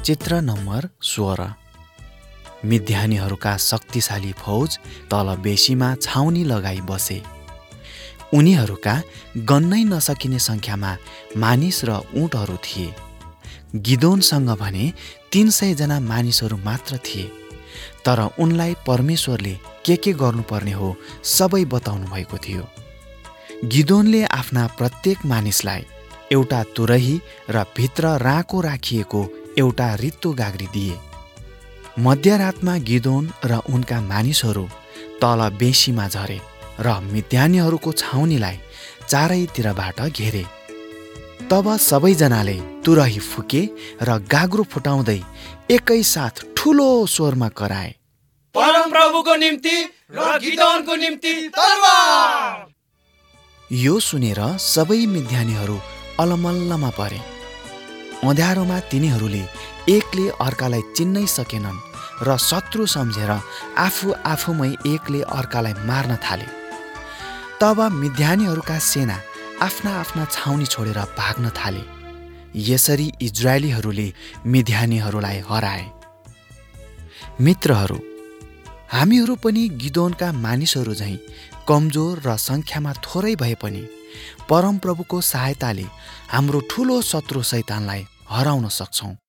चित्र नम्बर 16। मिद्यानीहरूका शक्तिशाली फौज तल बेसीमा छाउनी लगाई बसे। उनीहरूका गन्नै नसकिने सङ्ख्यामा मानिस र ऊँटहरू थिए। गिदोनसँग भने 300 जना मानिसहरू मात्र थिए। तर उनलाई परमेश्वरले के गर्नुपर्ने हो सबै बताउनु भएको थियो। गिदोनले आफ्ना प्रत्येक मानिसलाई एउटा तुरही र भित्र राँको राखिएको एउटा रित्तो गाग्री दिए। मध्यरातमा गिदोन र उनका मानिसहरू तल बेसीमा झरे र मिद्यानीहरूको छाउनीलाई चारैतिरबाट घेरे। तब सबैजनाले तुरही फुके र गाग्रो फुटाउँदै एकैसाथ ठुलो स्वरमा कराए, परमप्रभुको निम्ति र गिदोनको निम्ति तरवार। यो सुनेर सबै मिद्यानीहरू अलमल्लमा परे। अँध्यारोमा तिनीहरूले एकले अर्कालाई चिन्नै सकेनन् र शत्रु सम्झेर आफूमै एकले अर्कालाई मार्न थाले। तब मिद्यानीहरूका सेना आफ्ना छाउनी छोडेर भाग्न थाले। यसरी इजरायलीहरूले मिद्यानीहरूलाई हराए। मित्रहरू, हामीहरू पनि गिदोनका मानिसहरू झैँ कमजोर र सङ्ख्यामा थोरै भए पनि परमप्रभुको सहायताले हाम्रो ठुलो शत्रु शैतानलाई हराउन सक्छौँ।